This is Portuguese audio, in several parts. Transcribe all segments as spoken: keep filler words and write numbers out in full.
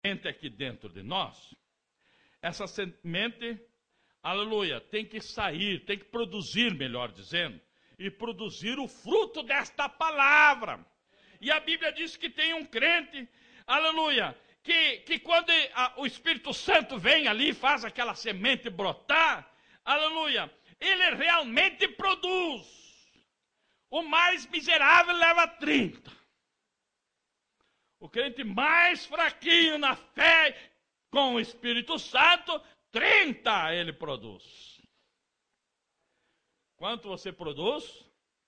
aqui dentro de nós, essa semente, aleluia, tem que sair, tem que produzir, melhor dizendo, e produzir o fruto desta palavra. E a Bíblia diz que tem um crente, aleluia, que, que quando a, o Espírito Santo vem ali, faz aquela semente brotar, aleluia, ele realmente produz. O mais miserável leva trinta. O crente mais fraquinho na fé, com o Espírito Santo, trinta ele produz. Quanto você produz?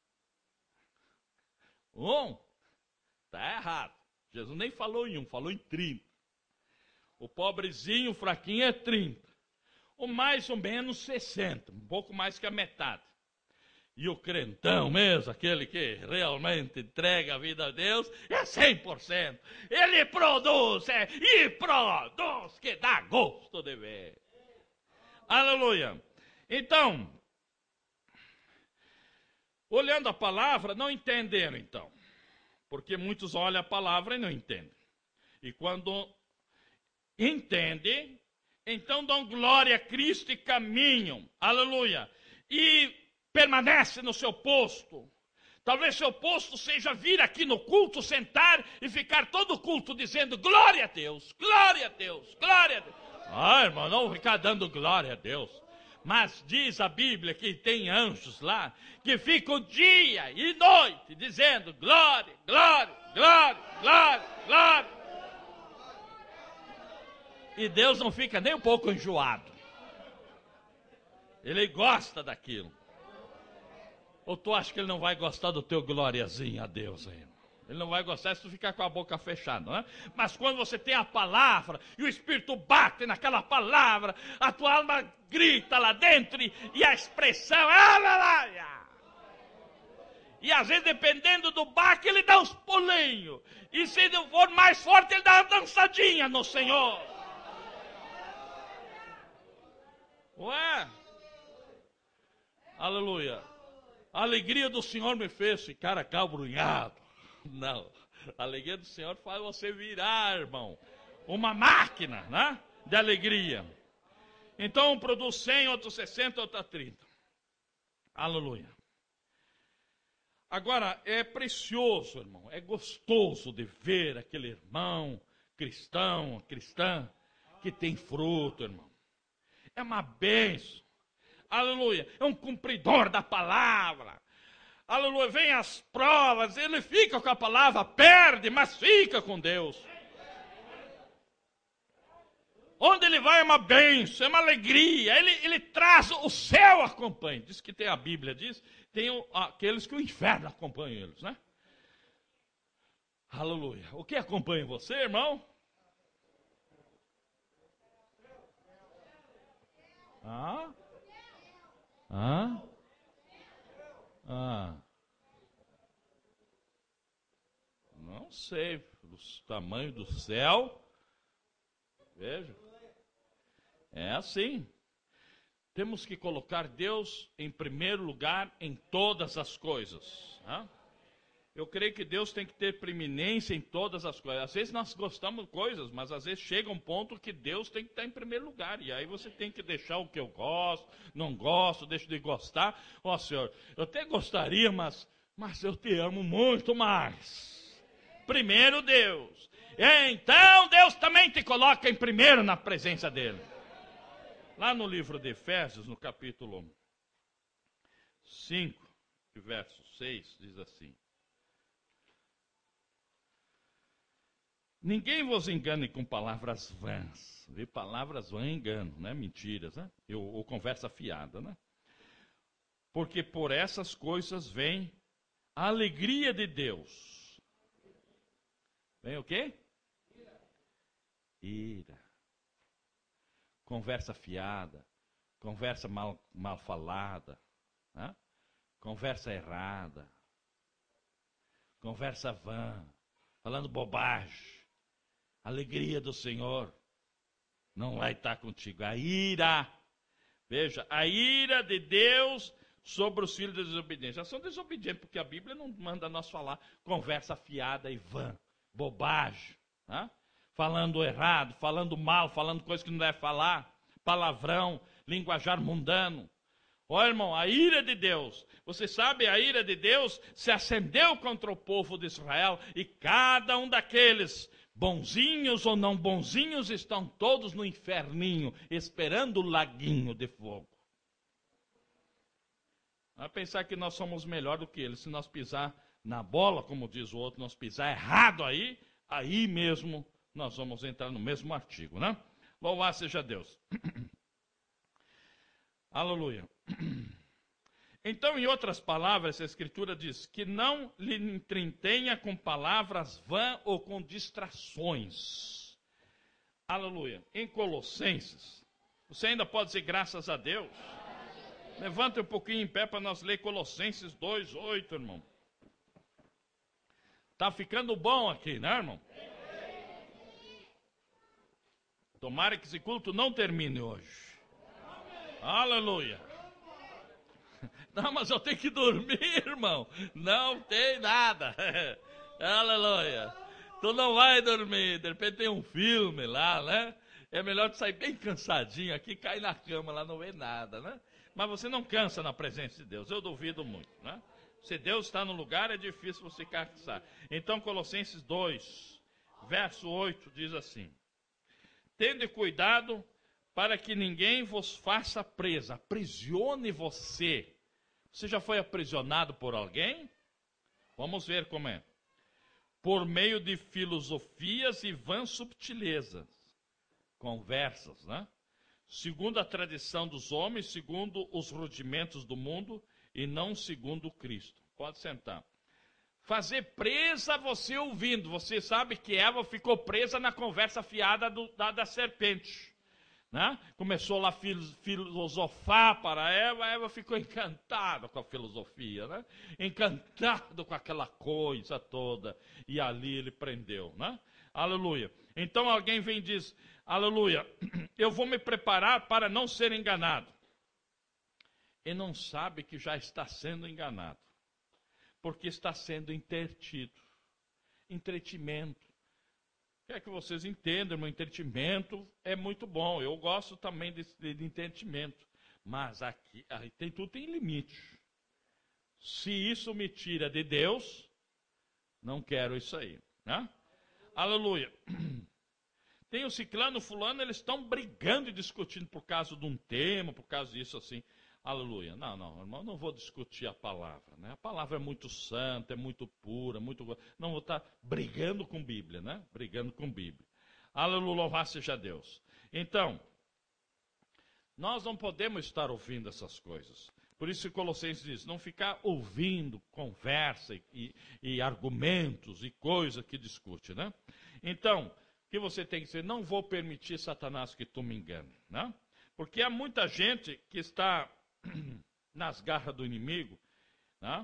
Um. Está errado. Jesus nem falou em um, falou em trinta. O pobrezinho, o fraquinho é trinta. O mais ou menos sessenta, um pouco mais que a metade. E o crentão mesmo, aquele que realmente entrega a vida a Deus, é cem por cento. Ele produz, é, e produz, que dá gosto de ver. Aleluia. Então, olhando a palavra, não entenderam então. Porque muitos olham a palavra e não entendem. E quando entendem, então dão glória a Cristo e caminham. Aleluia. E permanece no seu posto. Talvez seu posto seja vir aqui no culto, sentar e ficar todo o culto dizendo glória a Deus, glória a Deus, glória a Deus. Ah, irmão, não ficar dando glória a Deus. Mas diz a Bíblia que tem anjos lá que ficam dia e noite dizendo glória, glória, glória, glória, glória. E Deus não fica nem um pouco enjoado. Ele gosta daquilo. Ou tu acha que ele não vai gostar do teu gloriazinho a Deus aí? Ele não vai gostar se tu ficar com a boca fechada, né? Mas quando você tem a palavra e o Espírito bate naquela palavra, a tua alma grita lá dentro e, e a expressão, aleluia! E às vezes, dependendo do baque, ele dá uns pulinhos. E se for mais forte, ele dá uma dançadinha no Senhor. Ué? Aleluia. A alegria do Senhor me fez ficar acabrunhado. Não. A alegria do Senhor faz você virar, irmão, uma máquina, né, de alegria. Então, um produz cem, outro sessenta, outro trinta. Aleluia. Agora, é precioso, irmão, é gostoso de ver aquele irmão cristão, cristã, que tem fruto, irmão. É uma bênção. Aleluia, é um cumpridor da palavra. Aleluia, vem as provas, ele fica com a palavra, perde, mas fica com Deus. Onde ele vai é uma bênção, é uma alegria, ele, ele traz, o céu acompanha. Diz que tem a Bíblia, diz, tem o, aqueles que o inferno acompanha eles, né? Aleluia. O que acompanha você, irmão? Ah? Ah? Ah? Não sei, o tamanho do céu. Veja. É assim. Temos que colocar Deus em primeiro lugar em todas as coisas. Né? Eu creio que Deus tem que ter preeminência em todas as coisas. Às vezes nós gostamos de coisas, mas às vezes chega um ponto que Deus tem que estar em primeiro lugar. E aí você tem que deixar o que eu gosto, não gosto, deixo de gostar. Ó, Senhor, eu até gostaria, mas, mas eu te amo muito mais. Primeiro Deus. Então Deus também te coloca em primeiro na presença dele. Lá no livro de Efésios, no capítulo cinco, verso seis, diz assim: ninguém vos engane com palavras vãs. Vê, palavras vãs engano, né? Mentiras, né? Ou, ou conversa fiada, né? Porque por essas coisas vem a alegria de Deus. Vem o quê? Ira. Conversa fiada, conversa mal, mal falada, né? Conversa errada, conversa vã, falando bobagem. Alegria do Senhor não vai estar contigo. A ira, veja, a ira de Deus sobre os filhos da desobediência. Eles são desobedientes, porque a Bíblia não manda nós falar conversa fiada e vã, bobagem. Né? falando errado, falando mal, falando coisas que não deve falar, palavrão, linguajar mundano. Ó, irmão, a ira de Deus, você sabe, a ira de Deus se acendeu contra o povo de Israel, e cada um daqueles, bonzinhos ou não bonzinhos, estão todos no inferninho, esperando o laguinho de fogo. Vai pensar que nós somos melhor do que eles. Se nós pisar na bola, como diz o outro, nós pisar errado aí, aí mesmo nós vamos entrar no mesmo artigo, né? Louvado seja Deus. Aleluia. Então, em outras palavras, a Escritura diz que não lhe entretenha com palavras vãs ou com distrações. Aleluia. Em Colossenses, você ainda pode dizer graças a Deus? Levanta um pouquinho em pé para nós ler Colossenses dois, oito, irmão. Tá ficando bom aqui, né, irmão? Tomara que esse culto não termine hoje. Aleluia. Não, mas eu tenho que dormir, irmão. Não tem nada. Aleluia. Tu não vai dormir. De repente tem um filme lá, né? É melhor tu sair bem cansadinho aqui, cair na cama lá, não vê nada, né? Mas você não cansa na presença de Deus. Eu duvido muito, né? Se Deus está no lugar, é difícil você cansar. Então, Colossenses dois, verso oito, diz assim: tende cuidado para que ninguém vos faça presa, aprisione você. Você já foi aprisionado por alguém? Vamos ver como é. Por meio de filosofias e vãs subtilezas, conversas, né? Segundo a tradição dos homens, segundo os rudimentos do mundo, e não segundo Cristo. Pode sentar. Fazer presa você ouvindo. Você sabe que Eva ficou presa na conversa fiada do, da, da serpente. Né? Começou lá a filosofar para Eva, Eva ficou encantada com a filosofia, né? Encantado com aquela coisa toda, e ali ele prendeu, né? Aleluia. Então alguém vem e diz, aleluia, eu vou me preparar para não ser enganado. E não sabe que já está sendo enganado, porque está sendo entretido. Entretimento. Quer que vocês entendam, meu entretenimento é muito bom. Eu gosto também de, de, de entretenimento. Mas aqui, aqui tem, tudo tem limite. Se isso me tira de Deus, não quero isso aí. Né? Aleluia. Tem o ciclano, fulano, eles estão brigando e discutindo por causa de um tema, por causa disso assim. Aleluia. Não, não, irmão, não vou discutir a palavra, né? A palavra é muito santa, é muito pura, muito... Não vou estar brigando com Bíblia, né? Brigando com Bíblia. Aleluia, louvado seja Deus. Então, nós não podemos estar ouvindo essas coisas. Por isso que Colossenses diz, não ficar ouvindo conversa e, e, e argumentos e coisas que discute, né? Então, o que você tem que dizer? Não vou permitir, Satanás, que tu me engane, né? Porque há muita gente que está nas garras do inimigo, né?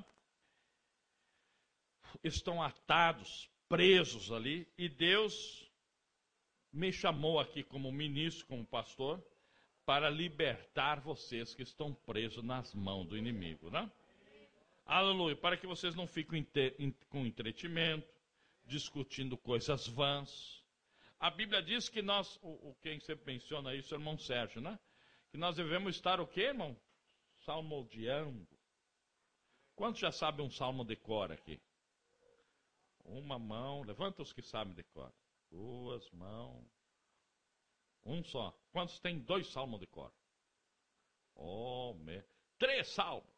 Estão atados, presos ali, e Deus me chamou aqui como ministro, como pastor, para libertar vocês que estão presos nas mãos do inimigo, né? Aleluia, para que vocês não fiquem com entretenimento, discutindo coisas vãs. A Bíblia diz que nós, o, o quem sempre menciona isso é o irmão Sérgio, né? Que nós devemos estar o quê, irmão? Salmodiando. Quantos já sabem um salmo de cor aqui? Uma mão, levanta os que sabem de cor. Duas mãos. Um só. Quantos tem dois salmos de cor? Oh, me... Três salmos.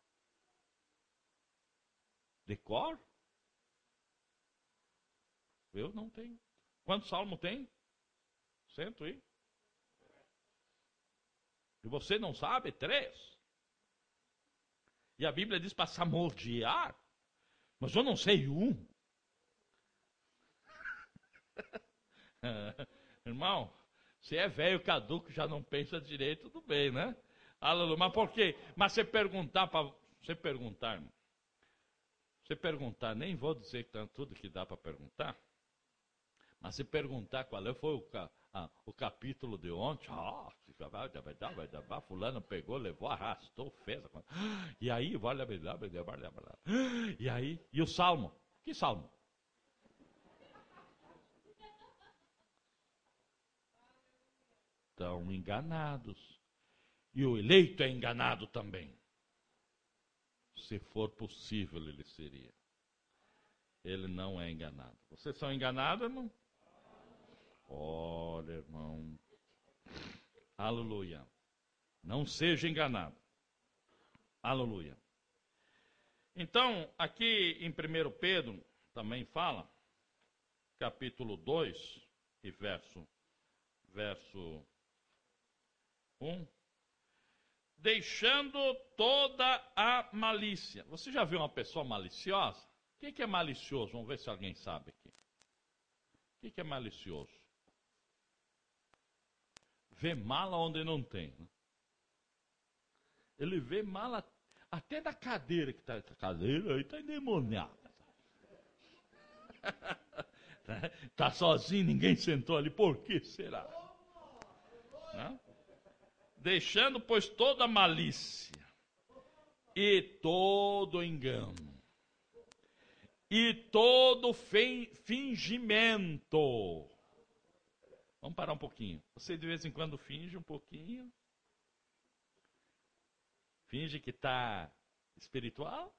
De cor? Eu não tenho. Quantos salmos tem? Cento e? E você não sabe? Três. E a Bíblia diz para salmodiar. Mas eu não sei um. Irmão, se é velho caduco, já não pensa direito, tudo bem, né? Aleluia. Mas por quê? Mas você perguntar para você perguntar, irmão. Você perguntar, nem vou dizer tanto tudo que dá para perguntar. Mas se perguntar qual foi o, ah, o capítulo de ontem, ah, fulano pegou, levou, arrastou, fez. E aí, e aí, e o salmo? Que salmo? estão enganados. E o eleito é enganado também. Se for possível, ele seria. Ele não é enganado. Vocês são enganados, irmão? Olha, irmão. Aleluia. Não seja enganado. Aleluia. Então, aqui em primeiro Pedro, também fala, capítulo dois, e verso, verso um, deixando toda a malícia. Você já viu uma pessoa maliciosa? O que, que é malicioso? Vamos ver se alguém sabe aqui. O que, que é malicioso? Vê mala onde não tem. Né? Ele vê mala até da cadeira que está. A cadeira aí está endemoniada. Está sozinho, ninguém sentou ali. Por que será? Né? Deixando, pois, toda a malícia e todo engano e todo fingimento. Vamos parar um pouquinho. Você de vez em quando finge um pouquinho? Finge que está espiritual?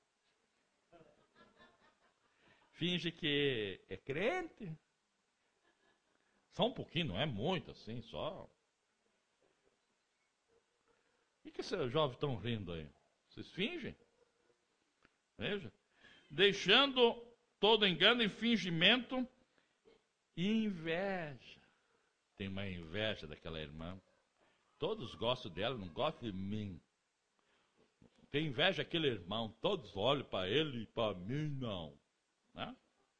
Finge que é crente? Só um pouquinho, não é muito assim, só. O que esses jovens estão rindo aí? Vocês fingem? Veja. Deixando todo engano e fingimento e inveja. Tem uma inveja daquela irmã. Todos gostam dela, não gostam de mim. Tem inveja daquele irmão. Todos olham para ele e para mim não. Né?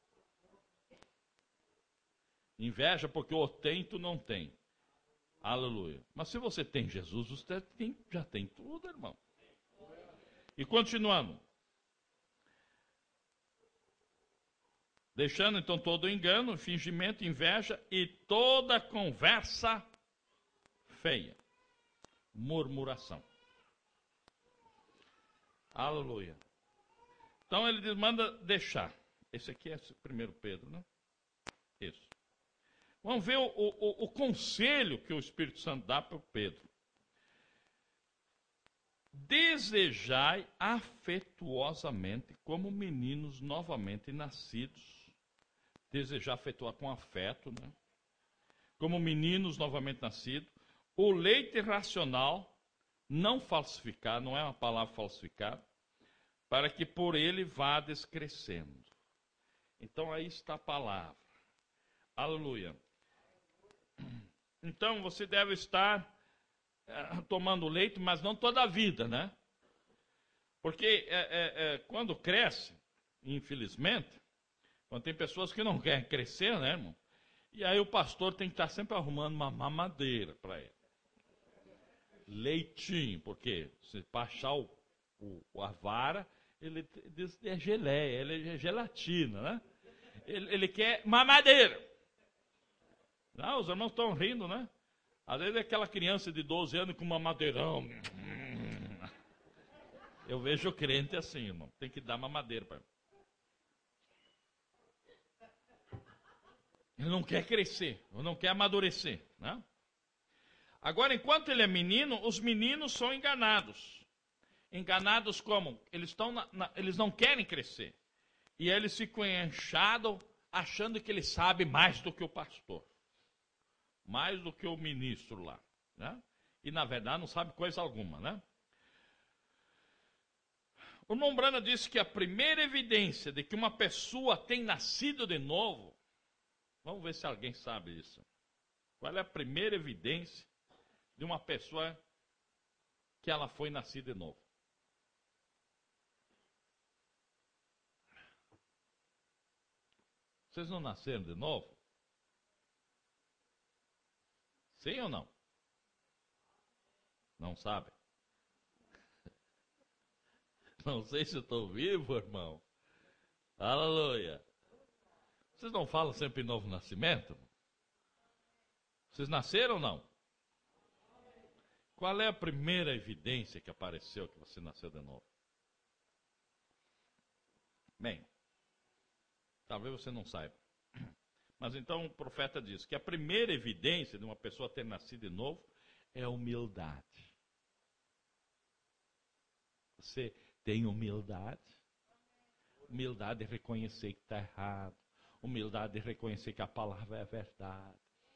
Inveja porque eu tenho e tu não tem. Aleluia. Mas se você tem Jesus, você tem, já tem tudo, irmão. E continuando. Deixando então todo o engano, fingimento, inveja e toda conversa feia. Murmuração. Aleluia. Então ele diz, manda deixar. Esse aqui é o primeiro Pedro, né? Isso. Vamos ver o, o, o conselho que o Espírito Santo dá para o Pedro. Desejai afetuosamente como meninos novamente nascidos. Desejar afetuar com afeto, né? Como meninos novamente nascidos. O leite racional, não falsificar, não é uma palavra falsificada, para que por ele vades crescendo. Então aí está a palavra. Aleluia. Então você deve estar é, tomando leite, mas não toda a vida, né? Porque é, é, é, quando cresce, infelizmente, quando tem pessoas que não querem crescer, né, irmão? E aí o pastor tem que estar sempre arrumando uma mamadeira para ele. Leitinho, porque se baixar o, o, a vara, ele diz que é geleia, ele é gelatina, né? Ele, ele quer mamadeira. Não, os irmãos estão rindo, né? Às vezes é aquela criança de doze anos com mamadeirão. Eu vejo o crente assim, irmão. Tem que dar mamadeira para ele. Ele não quer crescer, ele não quer amadurecer, né? Agora, enquanto ele é menino, os meninos são enganados. Enganados como? Eles, estão na, na, eles não querem crescer. E eles ficam inchados, achando que ele sabe mais do que o pastor. Mais do que o ministro lá, né? E na verdade não sabe coisa alguma, né? O Nombrana disse que a primeira evidência de que uma pessoa tem nascido de novo, vamos ver se alguém sabe isso. Qual é a primeira evidência de uma pessoa que ela foi nascida de novo? Vocês não nasceram de novo? Sim ou não? Não sabe? Não sei se eu estou vivo, irmão. Aleluia. Vocês não falam sempre em novo nascimento? Vocês nasceram ou não? Qual é a primeira evidência que apareceu que você nasceu de novo? Bem, talvez você não saiba. Mas então o profeta diz que a primeira evidência de uma pessoa ter nascido de novo é a humildade. Você tem humildade? Humildade é reconhecer que está errado. Humildade é reconhecer que a palavra é a verdade.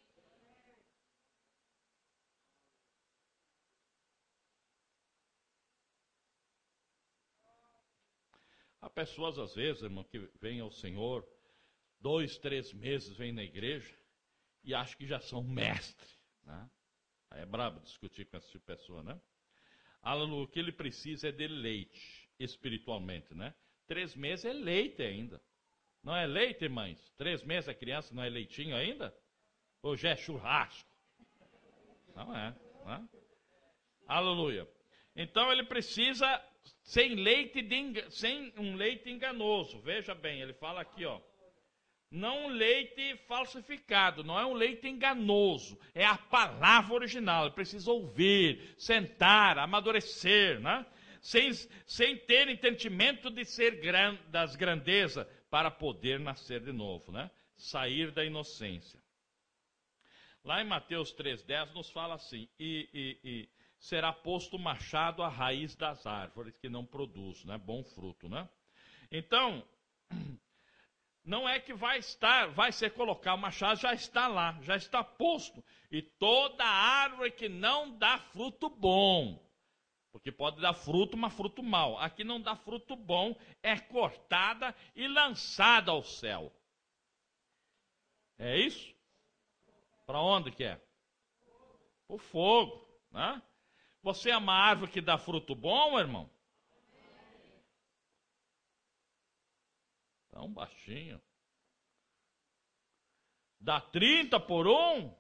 Há pessoas, às vezes, irmão, que vêm ao Senhor, dois, três meses vêm na igreja e acham que já são mestre, né? É brabo discutir com essa tipo de pessoa, né? O que ele precisa é de leite, espiritualmente, né? Três meses é leite ainda. Não é leite, mães? Três meses a criança não é leitinho ainda? Ou já é churrasco? Não é, né? Aleluia. Então ele precisa sem leite de, sem um leite enganoso. Veja bem, ele fala aqui, ó. Não um leite falsificado, não é um leite enganoso, é a palavra original. Ele precisa ouvir, sentar, amadurecer, né? Sem, sem ter entendimento de ser gran, das grandezas, para poder nascer de novo, né? Sair da inocência. Lá em Mateus três, dez nos fala assim, e, e, e será posto o machado à raiz das árvores que não produz, né? Bom fruto, né? Então, não é que vai estar, vai ser colocado, o machado já está lá, já está posto. E toda árvore que não dá fruto bom, porque pode dar fruto, mas fruto mau. Aqui não dá fruto bom, é cortada e lançada ao céu. É isso? Para onde que é? Para o fogo, né? Você é uma árvore que dá fruto bom, irmão? Tão baixinho. Dá trinta por um?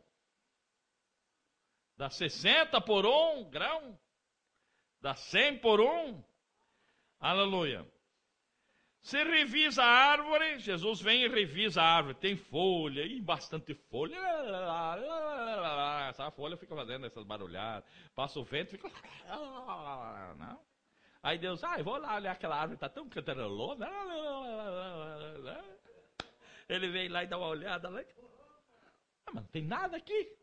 Dá sessenta por um grão? Dá cem por um? Aleluia. Se revisa a árvore, Jesus vem e revisa a árvore. Tem folha, e bastante folha. Essa folha fica fazendo essas barulhadas. Passa o vento, fica... Não. Aí Deus, ah, eu vou lá olhar aquela árvore, está tão cantarola. Ele vem lá e dá uma olhada lá. Ah, mas não tem nada aqui.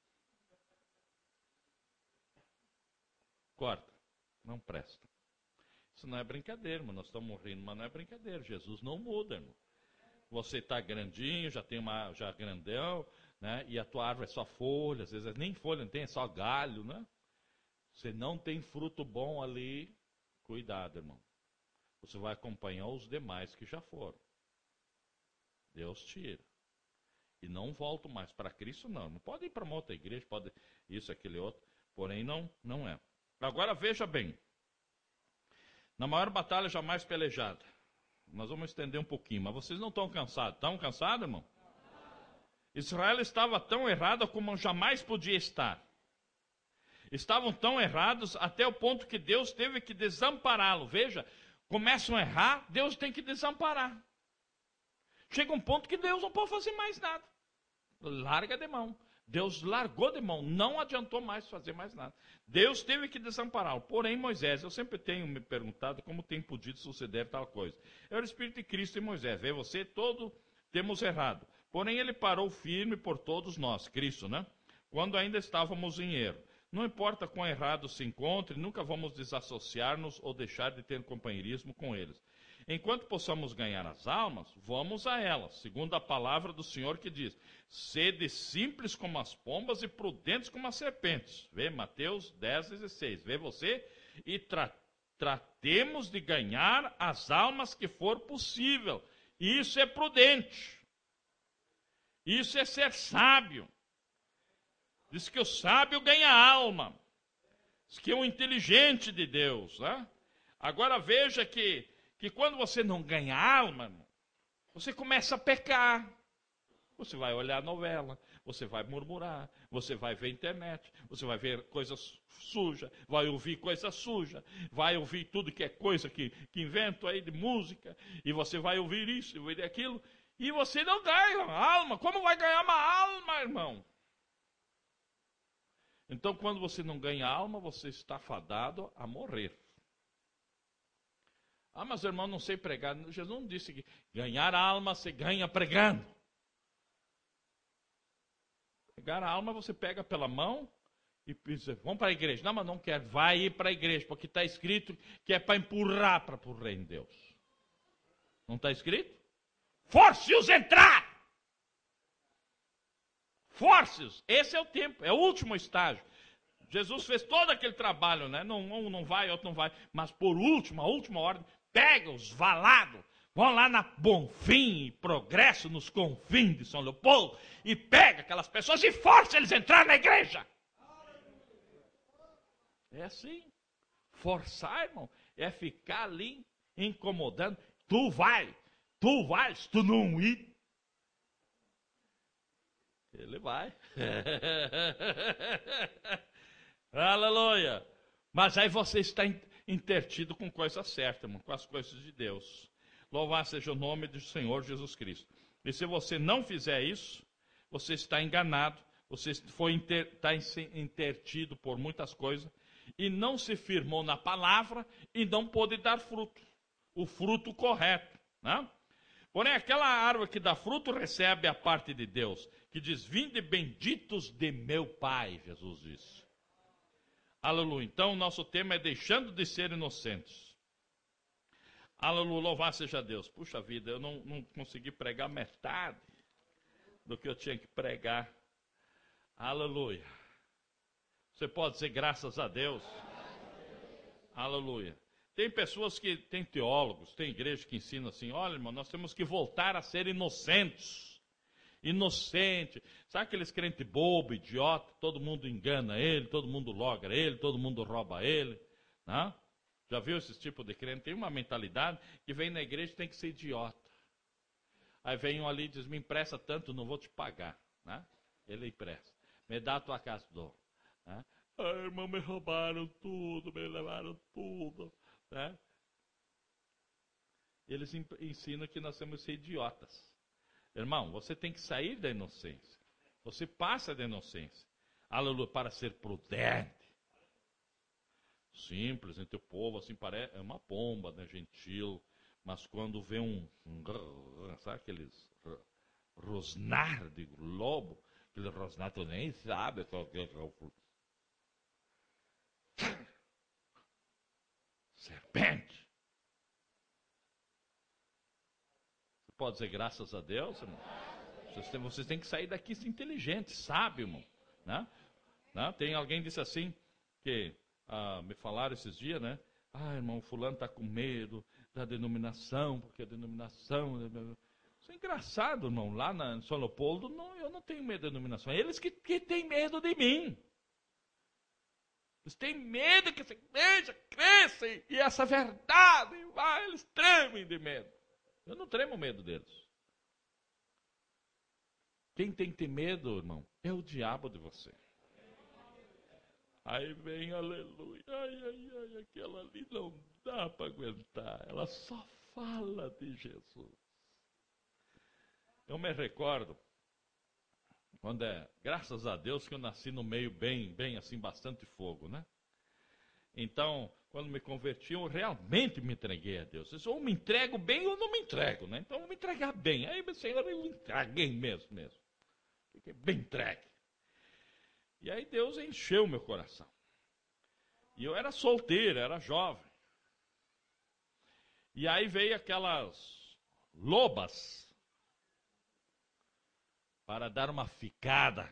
Corta. Não presta. Isso não é brincadeira, irmão. Nós estamos morrendo, mas não é brincadeira. Jesus não muda, irmão. Você está grandinho, já tem uma, já grandão, né? E a tua árvore é só folha, às vezes nem folha não tem, é só galho, né? Você não tem fruto bom ali, cuidado, irmão. Você vai acompanhar os demais que já foram. Deus tira. E não volto mais para Cristo, não. Não pode ir para uma outra igreja, pode isso, aquele outro. Porém, não, não é. Agora veja bem. Na maior batalha jamais pelejada. Nós vamos estender um pouquinho, mas vocês não estão cansados. Estão cansados, irmão? Israel estava tão errado como jamais podia estar. Estavam tão errados até o ponto que Deus teve que desampará-lo. Veja, começam a errar, Deus tem que desamparar. Chega um ponto que Deus não pode fazer mais nada. Larga de mão. Deus largou de mão, não adiantou mais fazer mais nada. Deus teve que desampará-lo. Porém, Moisés, eu sempre tenho me perguntado como tem podido suceder tal coisa. É o Espírito de Cristo em Moisés. Vê você, todo temos errado. Porém, ele parou firme por todos nós, Cristo, né? Quando ainda estávamos em erro. Não importa quão errado se encontre, nunca vamos desassociar-nos ou deixar de ter companheirismo com eles. Enquanto possamos ganhar as almas, vamos a elas, segundo a palavra do Senhor que diz, sede simples como as pombas e prudentes como as serpentes. Vê Mateus dez, dezesseis. Vê você? E tra tratemos de ganhar as almas que for possível. Isso é prudente. Isso é ser sábio. Diz que o sábio ganha alma. Diz que é um inteligente de Deus, né? Agora veja que que quando você não ganha alma, você começa a pecar. Você vai olhar a novela, você vai murmurar, você vai ver internet, você vai ver coisas sujas, vai ouvir coisa suja, vai ouvir tudo que é coisa que, que invento aí de música, e você vai ouvir isso, ouvir aquilo, e você não ganha alma. Como vai ganhar uma alma, irmão? Então, quando você não ganha alma, você está fadado a morrer. Ah, mas irmão, não sei pregar. Jesus não disse que ganhar a alma se ganha pregando. Pegar a alma, você pega pela mão e diz, vamos para a igreja. Não, mas não quero. Vai ir para a igreja, porque está escrito que é para empurrar para o reino de Deus. Não está escrito? Force-os entrar! Force-os. Esse é o tempo, é o último estágio. Jesus fez todo aquele trabalho, né? Não, um não vai, outro não vai. Mas por último, a última ordem, pega-os valados. Vão lá na Bonfim, Progresso, nos confins de São Leopoldo, e pega aquelas pessoas e força eles a entrar na igreja. É assim. Forçar, irmão, é ficar ali incomodando. Tu vai, tu vai, se tu não ir, ele vai. Aleluia. Mas aí você está intertido com coisa certa, irmão, com as coisas de Deus. Louvado seja o nome do Senhor Jesus Cristo. E se você não fizer isso, você está enganado, você foi inter, está intertido por muitas coisas, e não se firmou na palavra, e não pôde dar fruto, o fruto correto, né? Porém, aquela árvore que dá fruto recebe a parte de Deus, que diz, vinde benditos de meu Pai, Jesus disse. Aleluia. Então, o nosso tema é deixando de ser inocentes. Aleluia, louvado seja Deus. Puxa vida, eu não, não consegui pregar metade do que eu tinha que pregar. Aleluia. Você pode dizer graças a Deus? Aleluia. Tem pessoas que, tem teólogos, tem igreja que ensina assim, olha, irmão, nós temos que voltar a ser inocentes. Inocente. Sabe aqueles crentes bobo, idiota, todo mundo engana ele, todo mundo logra ele, todo mundo rouba ele, né? Já viu esse tipo de crente? Tem uma mentalidade que vem na igreja e tem que ser idiota. Aí vem um ali e diz, me empresta tanto, não vou te pagar, né? Ele empresta. Me dá a tua casa, dou. Né? Ah, irmão, me roubaram tudo, me levaram tudo. Né? Eles ensinam que nós temos que ser idiotas. Irmão, você tem que sair da inocência. Você passa da inocência. Aleluia, para ser prudente. Simples, entre o povo, assim, parece, é uma pomba, né, gentil. Mas quando vê um, um sabe aqueles rosnar de lobo, aquele rosnar, tu nem sabe qual que é o serpente. Você pode dizer graças a Deus, irmão? Vocês têm, vocês têm que sair daqui inteligentes, sábio, irmão. Né? Né? Tem alguém que disse assim, que ah, me falaram esses dias, né? Ah, irmão, fulano está com medo da denominação, porque a denominação... Isso é engraçado, irmão. Lá na, em São Leopoldo, não, eu não tenho medo da denominação. É eles que, que têm medo de mim. Eles têm medo que essa igreja cresça e essa verdade vai, eles tremem de medo. Eu não tremo medo deles. Quem tem que ter medo, irmão, é o diabo de você. Aí vem, aleluia, ai, ai, ai, aquela ali não dá para aguentar. Ela só fala de Jesus. Eu me recordo, quando é, graças a Deus que eu nasci no meio bem, bem assim, bastante fogo, né? Então, quando me converti, eu realmente me entreguei a Deus. Eu disse, ou me entrego bem ou não me entrego, né? Então, eu vou me entregar bem. Aí, Senhor, eu me entreguei mesmo, mesmo. Fiquei bem entregue. E aí Deus encheu meu coração. E eu era solteiro, era jovem. E aí veio aquelas lobas para dar uma ficada.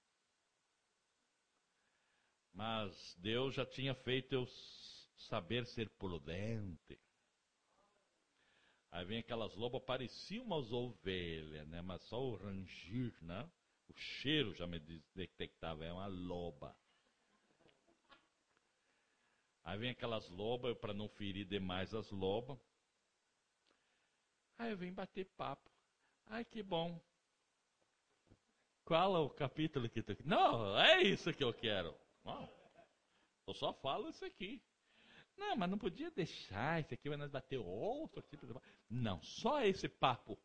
Mas Deus já tinha feito eu saber ser prudente. Aí vem aquelas lobas, pareciam umas ovelhas, né? Mas só o rangir, né? O cheiro já me detectava, é uma loba. Aí vem aquelas lobas, para não ferir demais as lobas. Aí eu vim bater papo. Ai, que bom. Qual é o capítulo que tu... Não, é isso que eu quero. Não, eu só falo isso aqui. Não, mas não podia deixar isso aqui, vai nós bater outro tipo de... Não, só esse papo.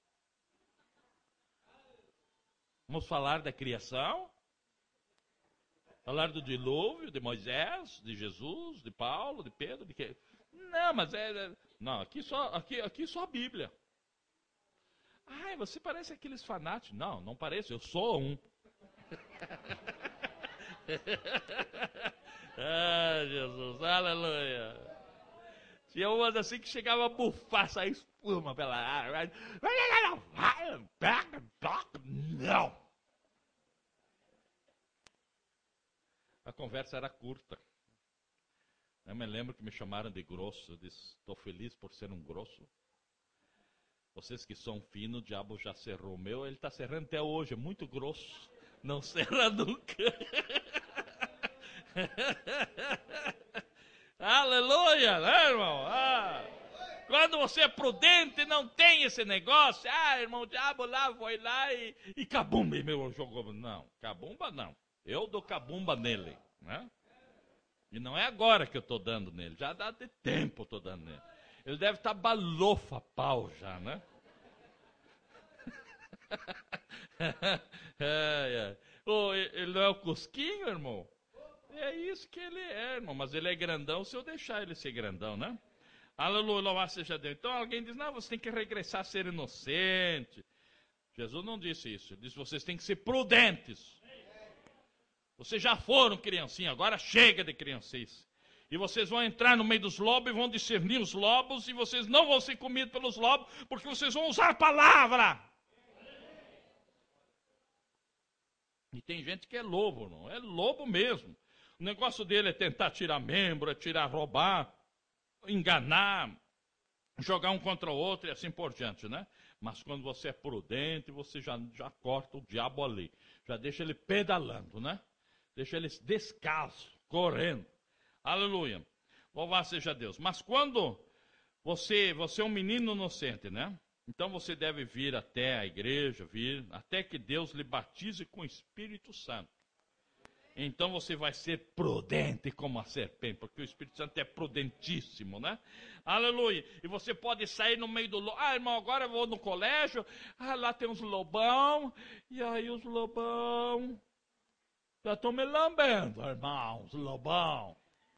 Vamos falar da criação, falar do dilúvio, de Moisés, de Jesus, de Paulo, de Pedro, de quê? Não, mas é... Não, aqui só, aqui, aqui só a Bíblia. Ai, você parece aqueles fanáticos. Não, não pareço, eu sou um. Ah, Jesus, aleluia. Tinha umas assim que chegava a bufar, sair espuma pela água. Não. A conversa era curta. Eu me lembro que me chamaram de grosso. Eu disse, estou feliz por ser um grosso. Vocês que são finos, o diabo já cerrou o meu. Ele está cerrando até hoje, é muito grosso. Não cerra nunca. Aleluia, né, irmão? Ah, quando você é prudente, não tem esse negócio. Ah, irmão, o diabo lá foi lá e, e cabumba e meu jogou. Não, cabumba não. Eu dou cabumba nele, né? E não é agora que eu estou dando nele, já dá de tempo eu estou dando nele. Ele deve estar balofa pau já, né? é, é. Oh, ele não é o Cusquinho, irmão? É isso que ele é, irmão. Mas ele é grandão se eu deixar ele ser grandão, né? Aleluia, louvado seja Deus. Então alguém diz, não, você tem que regressar a ser inocente. Jesus não disse isso. Ele disse, vocês têm que ser prudentes. Vocês já foram criancinha, agora chega de criancice. E vocês vão entrar no meio dos lobos e vão discernir os lobos. E vocês não vão ser comidos pelos lobos, porque vocês vão usar a palavra. E tem gente que é lobo, não? É lobo mesmo. O negócio dele é tentar tirar membro, é tirar, roubar, enganar, jogar um contra o outro e assim por diante, né? Mas quando você é prudente, você já, já corta o diabo ali. Já deixa ele pedalando, né? Deixa ele descalço, correndo. Aleluia. Louvado seja Deus. Mas quando você, você é um menino inocente, né? Então você deve vir até a igreja, vir até que Deus lhe batize com o Espírito Santo. Então você vai ser prudente como a serpente, porque o Espírito Santo é prudentíssimo, né? Aleluia. E você pode sair no meio do lobo. Ah, irmão, agora eu vou no colégio. Ah, lá tem uns lobão. E aí os lobão já estão me lambendo, irmão, os lobão.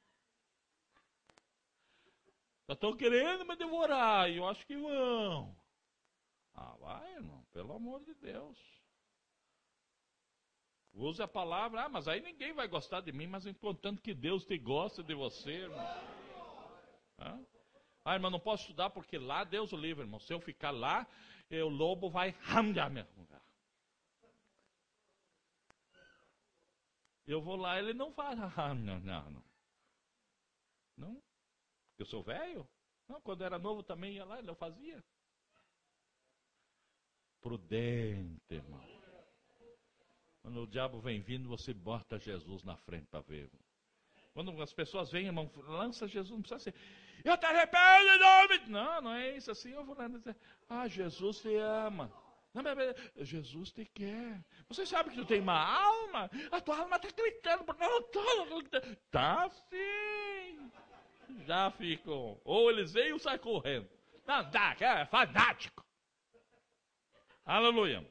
Já estão querendo me devorar. E eu acho que vão. Ah, vai, irmão, pelo amor de Deus. Use a palavra, ah, mas aí ninguém vai gostar de mim, mas enquanto que Deus te gosta de você, irmão. Ah, ah, irmão, não posso estudar porque lá Deus o livre, irmão. Se eu ficar lá, o lobo vai ramgar meu lugar. Eu vou lá, ele não vai, ah, não, não, não. Não, eu sou velho? Não, quando era novo também ia lá, ele não fazia. Prudente, irmão. Quando o diabo vem vindo, você bota Jesus na frente para ver. Quando as pessoas vêm, irmão, lança Jesus, não precisa ser. Eu te arrependo em nome. Não, não é isso assim. Eu vou lá dizer, ah, Jesus te ama. Não, Jesus te quer. Você sabe que tu tem uma alma? A tua alma está gritando. Tá sim. Já ficam. Ou eles vêm ou saem correndo. Não, dá, é fanático. Aleluia.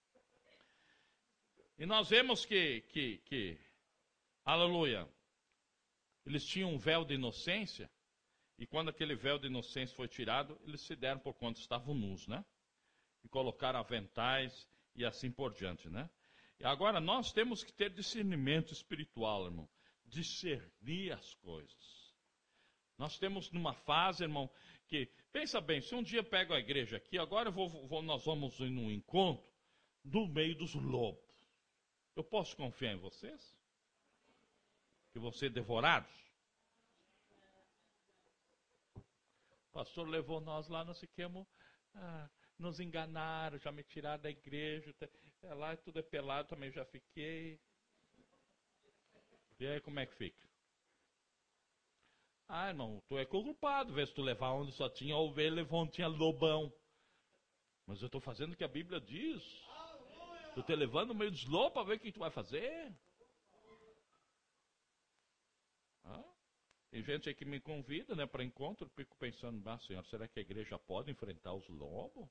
E nós vemos que, que, que, aleluia, eles tinham um véu de inocência, e quando aquele véu de inocência foi tirado, eles se deram por conta, estavam nus, né? E colocaram aventais e assim por diante, né? E agora nós temos que ter discernimento espiritual, irmão, discernir as coisas. Nós temos numa fase, irmão, que, pensa bem, se um dia eu pego a igreja aqui, agora eu vou, vou, nós vamos ir num encontro no meio dos lobos. Eu posso confiar em vocês? Que vão ser devorados? O pastor levou nós lá, nós fiquemos, ah, nos enganaram, já me tiraram da igreja, é lá tudo é pelado, também já fiquei. E aí como é que fica? Ah, irmão, tu é culpado, vê se tu levar onde só tinha ovelha, levou onde tinha lobão. Mas eu estou fazendo o que a Bíblia diz. Estou te levando no meio dos lobos para ver o que tu vai fazer. Ah, tem gente aí que me convida, né, para encontro, eu fico pensando, ah, senhor, será que a igreja pode enfrentar os lobos?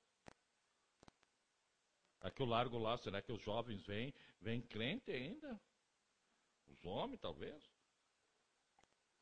Aqui eu largo lá, será que os jovens vêm, vêm crente ainda? Os homens, talvez?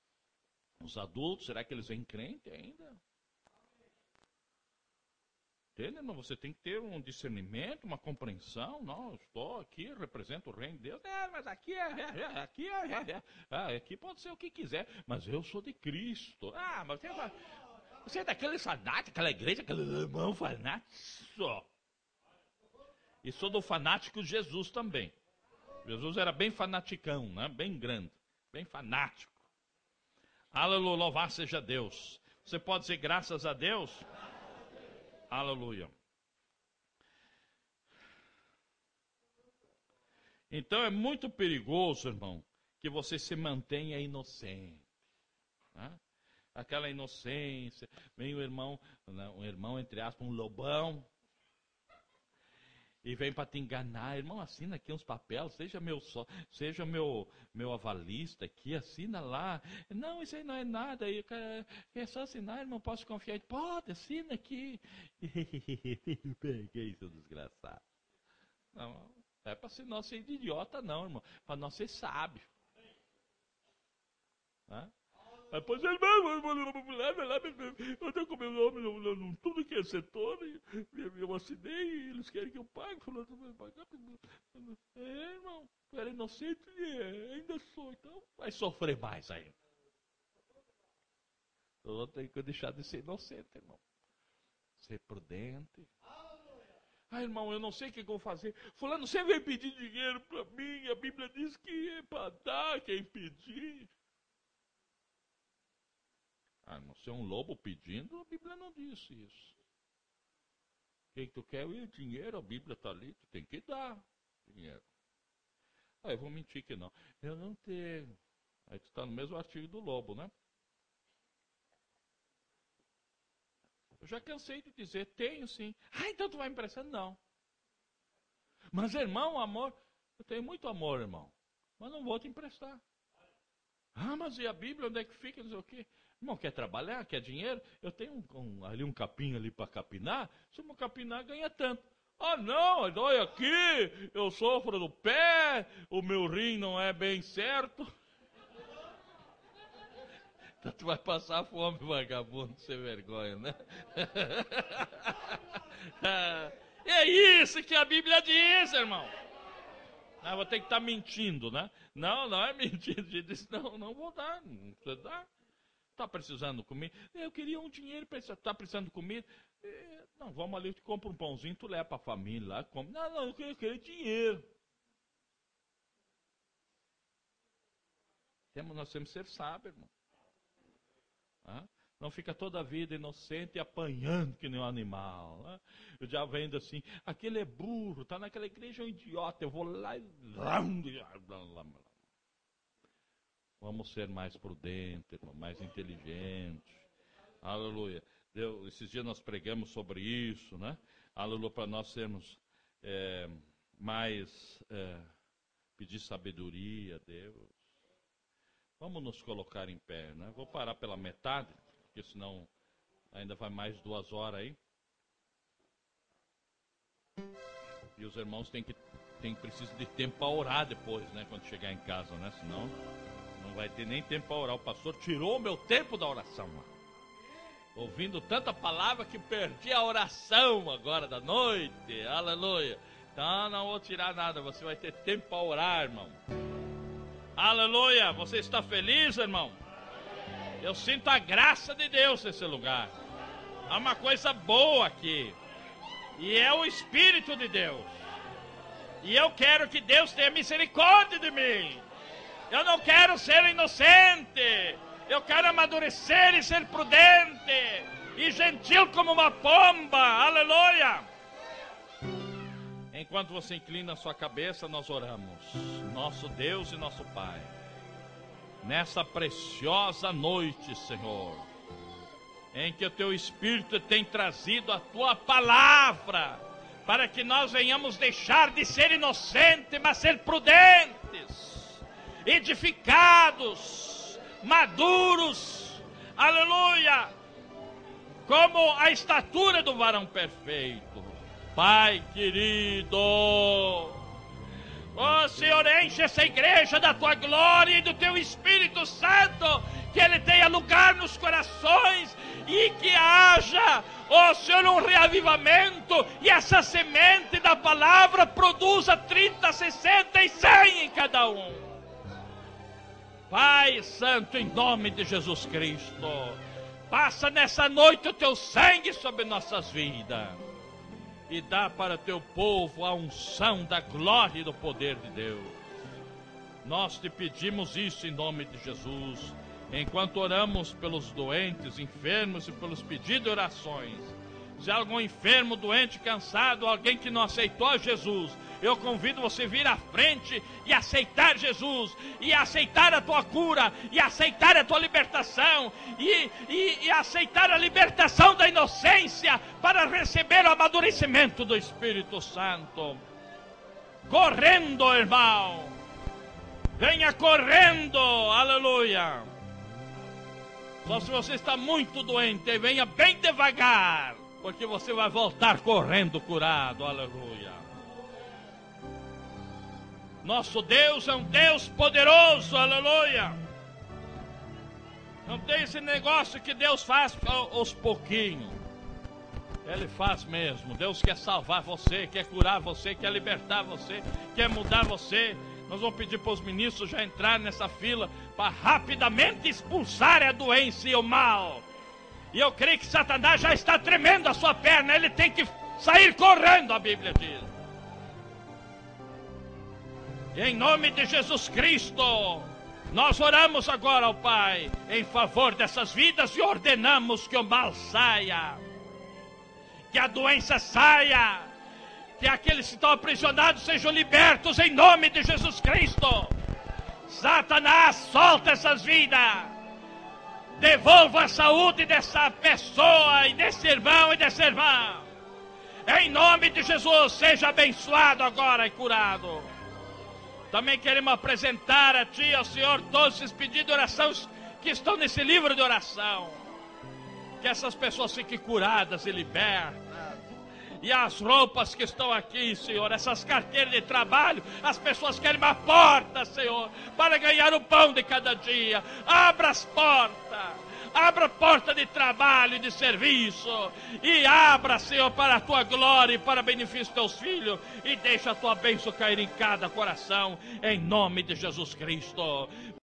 Os adultos, será que eles vêm crente ainda? Entende, irmão? Você tem que ter um discernimento, uma compreensão. Não, eu estou aqui, represento o reino de Deus. É, mas aqui é, é, é aqui é, é, é. Ah, aqui pode ser o que quiser, mas eu sou de Cristo. Ah, mas você, você é daquele fanático, aquela igreja, aquele irmão fanático. E sou do fanático Jesus também. Jesus era bem fanaticão, né? Bem grande, bem fanático. Aleluia, louvado seja Deus. Você pode dizer graças a Deus? Aleluia. Então é muito perigoso, irmão, que você se mantenha inocente. Né? Aquela inocência. Vem o irmão, um irmão entre aspas, um lobão, e vem para te enganar. Irmão, assina aqui uns papéis, seja meu só, seja meu, meu avalista aqui, assina lá. Não, isso aí não é nada, é só assinar, irmão, posso confiar? Pode, assina aqui. Peguei, seu desgraçado. Não, é para ser nosso idiota não, irmão, para nós ser sábio. Hã? Depois ele eu estou com meu nome tudo que é setor, eu assinei e eles querem que eu pague. É, irmão, eu era inocente e ainda sou, então vai sofrer mais ainda. Eu tenho que deixar de ser inocente, irmão. Ser prudente. Ah, irmão, eu não sei o que eu vou fazer. Fulano, você veio pedir dinheiro para mim, a Bíblia diz que é para dar quem pedir. Ah, não ser um lobo pedindo, a Bíblia não disse isso. Quem tu quer o dinheiro, a Bíblia está ali, tu tem que dar dinheiro. Ah, eu vou mentir que não. Eu não tenho. Aí tu está no mesmo artigo do lobo, né? Eu já cansei de dizer, tenho sim. Ah, então tu vai me emprestar? Não. Mas irmão, amor, eu tenho muito amor, irmão. Mas não vou te emprestar. Ah, mas e a Bíblia, onde é que fica, não sei o quê? Irmão, quer trabalhar, quer dinheiro? Eu tenho um, um, ali um capim ali para capinar. Se eu capinar, ganha tanto. Ah, não, dói aqui, eu sofro do pé, o meu rim não é bem certo. Então tu vai passar fome, vagabundo, sem vergonha, né? É isso que a Bíblia diz, irmão. Ah, vou ter que estar mentindo, né? Não, não é mentindo. A gente disse, não, não vou dar, não precisa dar. Está precisando de comida? Eu queria um dinheiro, está precisando de comida? Não, vamos ali, tu compra um pãozinho, tu leva para a família lá, come. Não, não, eu queria, eu queria dinheiro. Temos, nós temos que ser sábios, irmão. Ah? Não fica toda a vida inocente e apanhando que nem um animal. Né? Eu já vendo assim, aquele é burro, está naquela igreja é um idiota, eu vou lá e... Vamos ser mais prudentes, irmão, mais inteligentes. Aleluia. Deus, esses dias nós pregamos sobre isso, né? Aleluia, para nós sermos é, mais, é, pedir sabedoria a Deus. Vamos nos colocar em pé, né? Vou parar pela metade, porque senão ainda vai mais duas horas aí. E os irmãos têm que, têm, precisam de tempo para orar depois, né? Quando chegar em casa, né? Senão não vai ter nem tempo para orar. O pastor tirou o meu tempo da oração, mano. Ouvindo tanta palavra que perdi a oração agora da noite. Aleluia. Então não vou tirar nada. Você vai ter tempo para orar, irmão. Aleluia. Você está feliz, irmão? Eu sinto a graça de Deus nesse lugar. Há uma coisa boa aqui. E é o Espírito de Deus. E eu quero que Deus tenha misericórdia de mim. Eu não quero ser inocente. Eu quero amadurecer e ser prudente. E gentil como uma pomba. Aleluia. Enquanto você inclina a sua cabeça, nós oramos. Nosso Deus e nosso Pai. Nessa preciosa noite, Senhor, em que o Teu Espírito tem trazido a Tua palavra, para que nós venhamos deixar de ser inocentes, mas ser prudentes, edificados, maduros, aleluia, como a estatura do varão perfeito. Pai querido, ó Senhor, enche essa igreja da Tua glória e do Teu Espírito Santo, que Ele tenha lugar nos corações e que haja, ó Senhor, um reavivamento e essa semente da palavra produza trinta, sessenta e cem em cada um. Pai Santo, em nome de Jesus Cristo, passa nessa noite o Teu sangue sobre nossas vidas e dá para Teu povo a unção da glória e do poder de Deus. Nós te pedimos isso em nome de Jesus. Enquanto oramos pelos doentes, enfermos e pelos pedidos de orações, se há algum enfermo, doente, cansado, alguém que não aceitou a Jesus, eu convido você a vir à frente e aceitar Jesus, e aceitar a tua cura, e aceitar a tua libertação, e, e, e aceitar a libertação da inocência, para receber o amadurecimento do Espírito Santo. Correndo, irmão, venha correndo, aleluia. Só se você está muito doente, venha bem devagar, porque você vai voltar correndo curado, aleluia. Nosso Deus é um Deus poderoso, aleluia. Não tem esse negócio que Deus faz aos pouquinhos. Ele faz mesmo. Deus quer salvar você, quer curar você, quer libertar você, quer mudar você. Nós vamos pedir para os ministros já entrar nessa fila para rapidamente expulsar a doença e o mal. E eu creio que Satanás já está tremendo a sua perna. Ele tem que sair correndo, a Bíblia diz. E em nome de Jesus Cristo, nós oramos agora ao Pai em favor dessas vidas e ordenamos que o mal saia, que a doença saia, que aqueles que estão aprisionados sejam libertos em nome de Jesus Cristo. Satanás, solta essas vidas, devolva a saúde dessa pessoa e desse irmão e dessa irmã. Em nome de Jesus, seja abençoado agora e curado. Também queremos apresentar a Ti, ao Senhor, todos esses pedidos de oração que estão nesse livro de oração. Que essas pessoas fiquem curadas e libertas. E as roupas que estão aqui, Senhor, essas carteiras de trabalho, as pessoas querem uma porta, Senhor, para ganhar o pão de cada dia. Abra as portas. Abra a porta de trabalho e de serviço. E abra, Senhor, para a Tua glória e para benefício dos Teus filhos. E deixa a Tua bênção cair em cada coração. Em nome de Jesus Cristo.